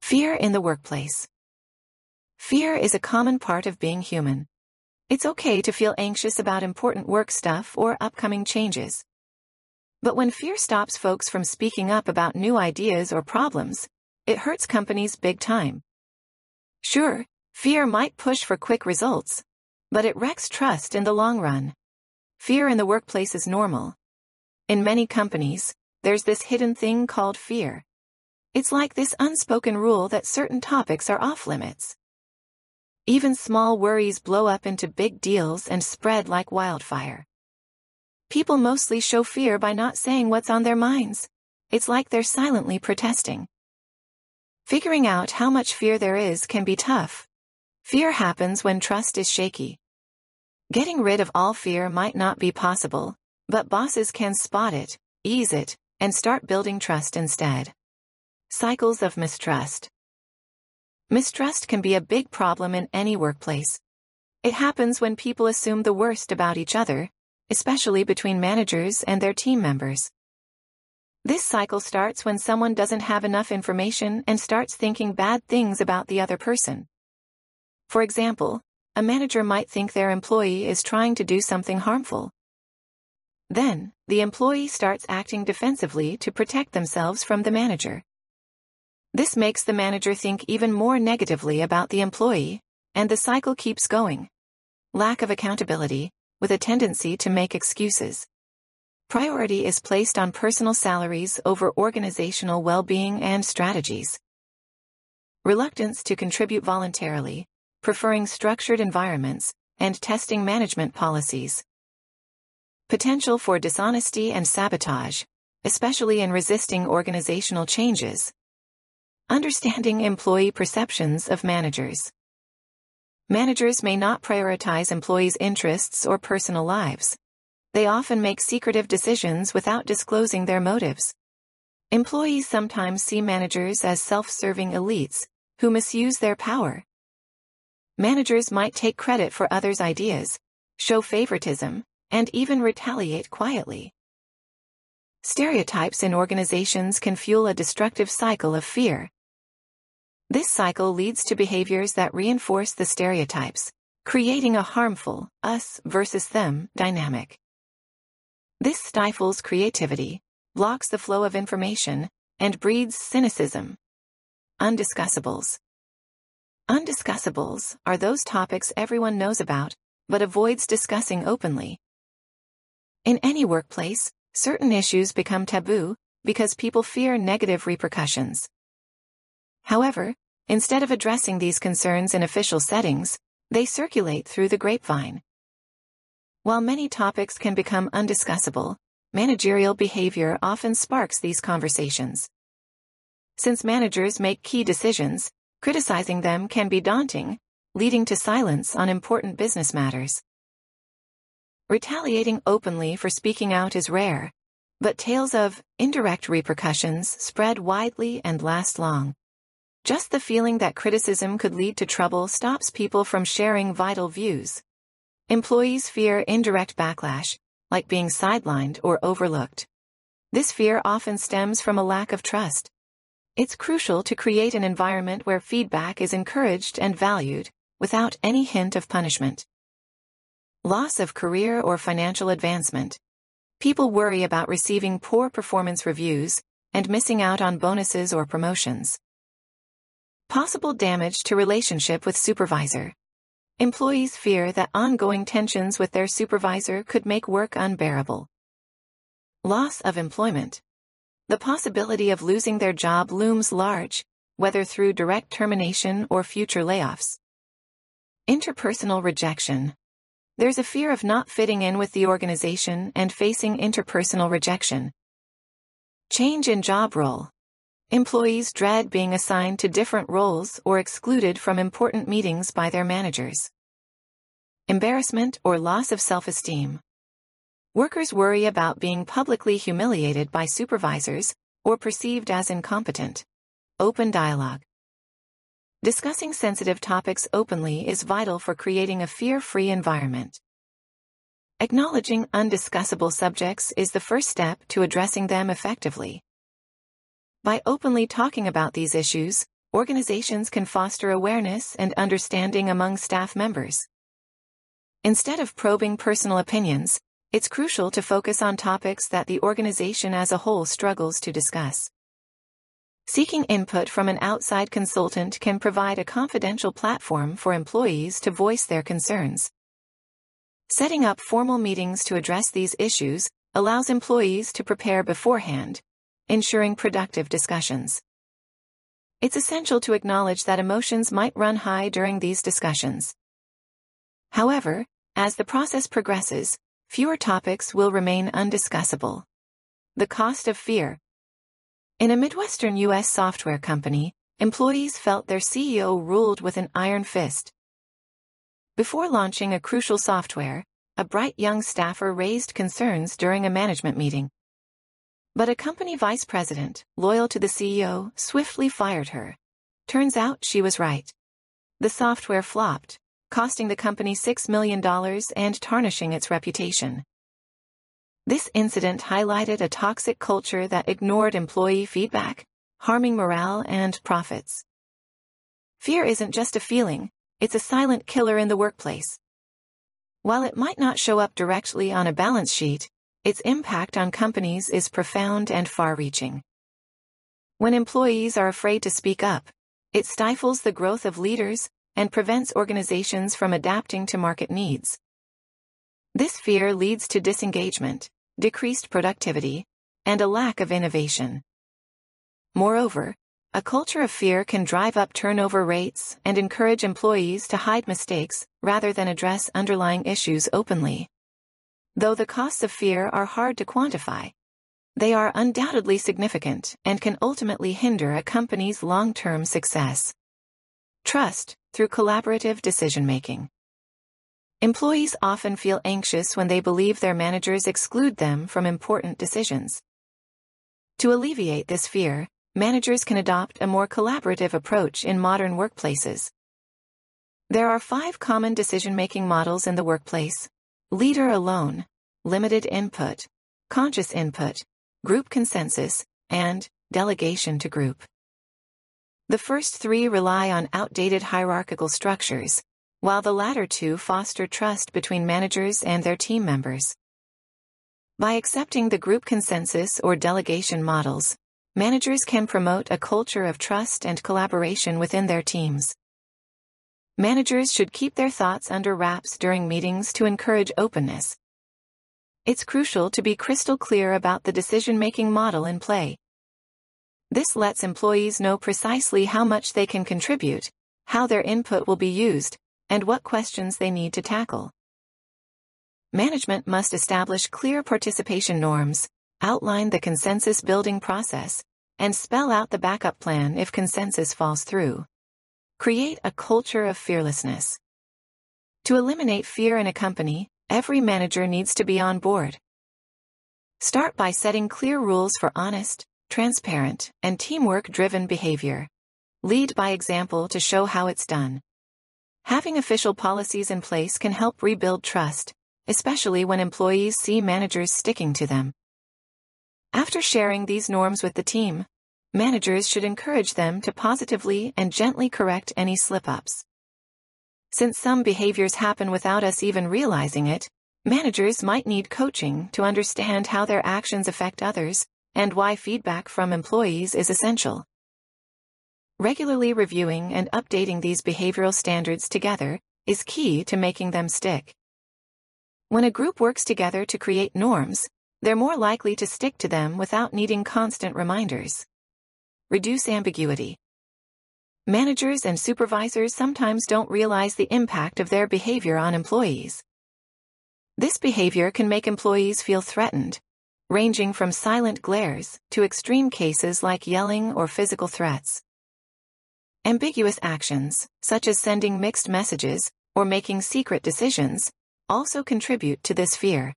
Fear in the workplace. Fear is a common part of being human. It's okay to feel anxious about important work stuff or upcoming changes. But when fear stops folks from speaking up about new ideas or problems, it hurts companies big time. Sure, fear might push for quick results, but it wrecks trust in the long run. Fear in the workplace is normal. In many companies, there's this hidden thing called fear. It's like this unspoken rule that certain topics are off-limits. Even small worries blow up into big deals and spread like wildfire. People mostly show fear by not saying what's on their minds. It's like they're silently protesting. Figuring out how much fear there is can be tough. Fear happens when trust is shaky. Getting rid of all fear might not be possible, but bosses can spot it, ease it, and start building trust instead. Cycles of mistrust. Mistrust can be a big problem in any workplace. It happens when people assume the worst about each other, especially between managers and their team members. This cycle starts when someone doesn't have enough information and starts thinking bad things about the other person. For example, a manager might think their employee is trying to do something harmful. Then, the employee starts acting defensively to protect themselves from the manager. This makes the manager think even more negatively about the employee, and the cycle keeps going. Lack of accountability, with a tendency to make excuses. Priority is placed on personal salaries over organizational well-being and strategies. Reluctance to contribute voluntarily, preferring structured environments, and testing management policies. Potential for dishonesty and sabotage, especially in resisting organizational changes. Understanding employee perceptions of managers. Managers may not prioritize employees' interests or personal lives. They often make secretive decisions without disclosing their motives. Employees sometimes see managers as self-serving elites who misuse their power. Managers might take credit for others' ideas, show favoritism, and even retaliate quietly. Stereotypes in organizations can fuel a destructive cycle of fear. This cycle leads to behaviors that reinforce the stereotypes, creating a harmful us versus them dynamic. This stifles creativity, blocks the flow of information, and breeds cynicism. Undiscussables. Undiscussables are those topics everyone knows about, but avoids discussing openly. In any workplace, certain issues become taboo because people fear negative repercussions. However, instead of addressing these concerns in official settings, they circulate through the grapevine. While many topics can become undiscussable, managerial behavior often sparks these conversations. Since managers make key decisions, criticizing them can be daunting, leading to silence on important business matters. Retaliating openly for speaking out is rare, but tales of indirect repercussions spread widely and last long. Just the feeling that criticism could lead to trouble stops people from sharing vital views. Employees fear indirect backlash, like being sidelined or overlooked. This fear often stems from a lack of trust. It's crucial to create an environment where feedback is encouraged and valued, without any hint of punishment. Loss of career or financial advancement. People worry about receiving poor performance reviews and missing out on bonuses or promotions. Possible damage to relationship with supervisor. Employees fear that ongoing tensions with their supervisor could make work unbearable. Loss of employment. The possibility of losing their job looms large, whether through direct termination or future layoffs. Interpersonal rejection. There's a fear of not fitting in with the organization and facing interpersonal rejection. Change in job role. Employees dread being assigned to different roles or excluded from important meetings by their managers. Embarrassment or loss of self-esteem. Workers worry about being publicly humiliated by supervisors or perceived as incompetent. Open dialogue. Discussing sensitive topics openly is vital for creating a fear-free environment. Acknowledging undiscussable subjects is the first step to addressing them effectively. By openly talking about these issues, organizations can foster awareness and understanding among staff members. Instead of probing personal opinions, it's crucial to focus on topics that the organization as a whole struggles to discuss. Seeking input from an outside consultant can provide a confidential platform for employees to voice their concerns. Setting up formal meetings to address these issues allows employees to prepare beforehand, ensuring productive discussions. It's essential to acknowledge that emotions might run high during these discussions. However, as the process progresses, fewer topics will remain undiscussable. The cost of fear. In a Midwestern U.S. software company, employees felt their CEO ruled with an iron fist. Before launching a crucial software, a bright young staffer raised concerns during a management meeting. But a company vice president, loyal to the CEO, swiftly fired her. Turns out she was right. The software flopped, costing the company $6 million and tarnishing its reputation. This incident highlighted a toxic culture that ignored employee feedback, harming morale and profits. Fear isn't just a feeling, it's a silent killer in the workplace. While it might not show up directly on a balance sheet, its impact on companies is profound and far-reaching. When employees are afraid to speak up, it stifles the growth of leaders and prevents organizations from adapting to market needs. This fear leads to disengagement, decreased productivity, and a lack of innovation. Moreover, a culture of fear can drive up turnover rates and encourage employees to hide mistakes rather than address underlying issues openly. Though the costs of fear are hard to quantify, they are undoubtedly significant and can ultimately hinder a company's long-term success. Trust, through collaborative decision-making. Employees often feel anxious when they believe their managers exclude them from important decisions. To alleviate this fear, managers can adopt a more collaborative approach in modern workplaces. There are 5 common decision-making models in the workplace: leader alone, limited input, conscious input, group consensus, and delegation to group. The first 3 rely on outdated hierarchical structures, while the latter 2 foster trust between managers and their team members. By accepting the group consensus or delegation models, managers can promote a culture of trust and collaboration within their teams. Managers should keep their thoughts under wraps during meetings to encourage openness. It's crucial to be crystal clear about the decision-making model in play. This lets employees know precisely how much they can contribute, how their input will be used, and what questions they need to tackle. Management must establish clear participation norms, outline the consensus-building process, and spell out the backup plan if consensus falls through. Create a culture of fearlessness. To eliminate fear in a company, every manager needs to be on board. Start by setting clear rules for honest, transparent, and teamwork-driven behavior. Lead by example to show how it's done. Having official policies in place can help rebuild trust, especially when employees see managers sticking to them. After sharing these norms with the team, managers should encourage them to positively and gently correct any slip-ups. Since some behaviors happen without us even realizing it, managers might need coaching to understand how their actions affect others and why feedback from employees is essential. Regularly reviewing and updating these behavioral standards together is key to making them stick. When a group works together to create norms, they're more likely to stick to them without needing constant reminders. Reduce ambiguity. Managers and supervisors sometimes don't realize the impact of their behavior on employees. This behavior can make employees feel threatened, ranging from silent glares to extreme cases like yelling or physical threats. Ambiguous actions, such as sending mixed messages or making secret decisions, also contribute to this fear.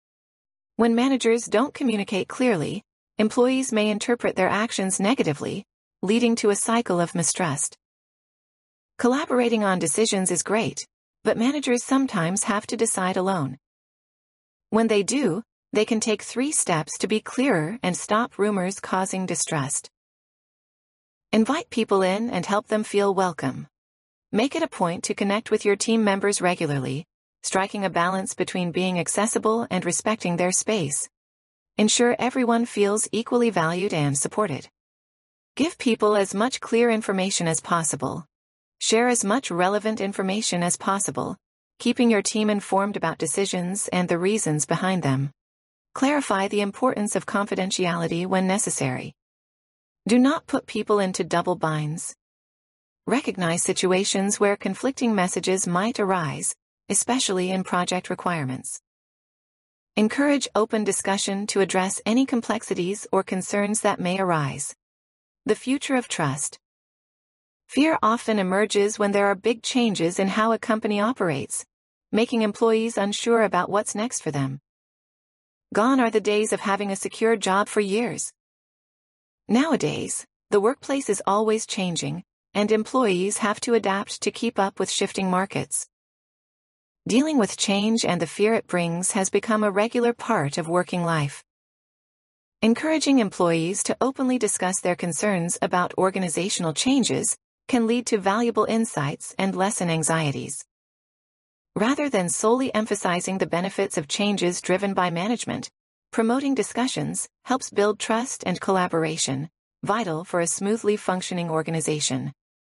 When managers don't communicate clearly, employees may interpret their actions negatively, leading to a cycle of mistrust. Collaborating on decisions is great, but managers sometimes have to decide alone. When they do, they can take 3 steps to be clearer and stop rumors causing distrust. Invite people in and help them feel welcome. Make it a point to connect with your team members regularly, striking a balance between being accessible and respecting their space. Ensure everyone feels equally valued and supported. Give people as much clear information as possible. Share as much relevant information as possible, keeping your team informed about decisions and the reasons behind them. Clarify the importance of confidentiality when necessary. Do not put people into double binds. Recognize situations where conflicting messages might arise, especially in project requirements. Encourage open discussion to address any complexities or concerns that may arise. The future of trust. Fear often emerges when there are big changes in how a company operates, making employees unsure about what's next for them. Gone are the days of having a secure job for years. Nowadays, the workplace is always changing, and employees have to adapt to keep up with shifting markets. Dealing with change and the fear it brings has become a regular part of working life. Encouraging employees to openly discuss their concerns about organizational changes can lead to valuable insights and lessen anxieties. Rather than solely emphasizing the benefits of changes driven by management, promoting discussions helps build trust and collaboration, vital for a smoothly functioning organization.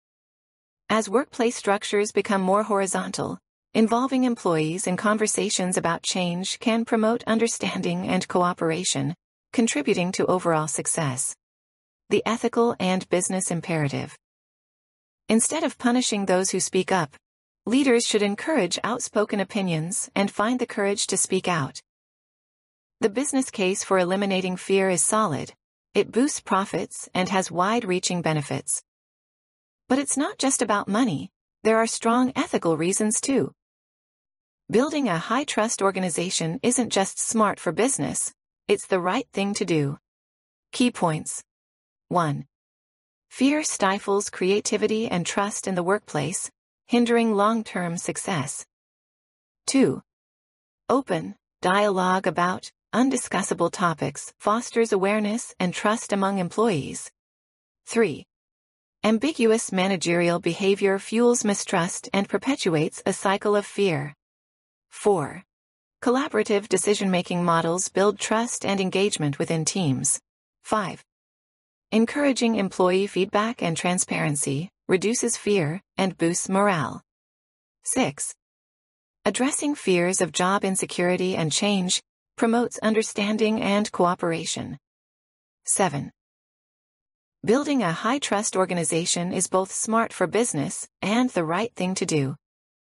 As workplace structures become more horizontal, involving employees in conversations about change can promote understanding and cooperation, contributing to overall success. The ethical and business imperative. Instead of punishing those who speak up, leaders should encourage outspoken opinions and find the courage to speak out. The business case for eliminating fear is solid. It boosts profits and has wide-reaching benefits. But it's not just about money. There are strong ethical reasons too. Building a high-trust organization isn't just smart for business, it's the right thing to do. Key points. 1. Fear stifles creativity and trust in the workplace, hindering long-term success. 2. Open dialogue about undiscussable topics fosters awareness and trust among employees. 3. Ambiguous managerial behavior fuels mistrust and perpetuates a cycle of fear. 4. Collaborative decision-making models build trust and engagement within teams. 5. Encouraging employee feedback and transparency reduces fear and boosts morale. 6. Addressing fears of job insecurity and change promotes understanding and cooperation. 7. Building a high-trust organization is both smart for business and the right thing to do.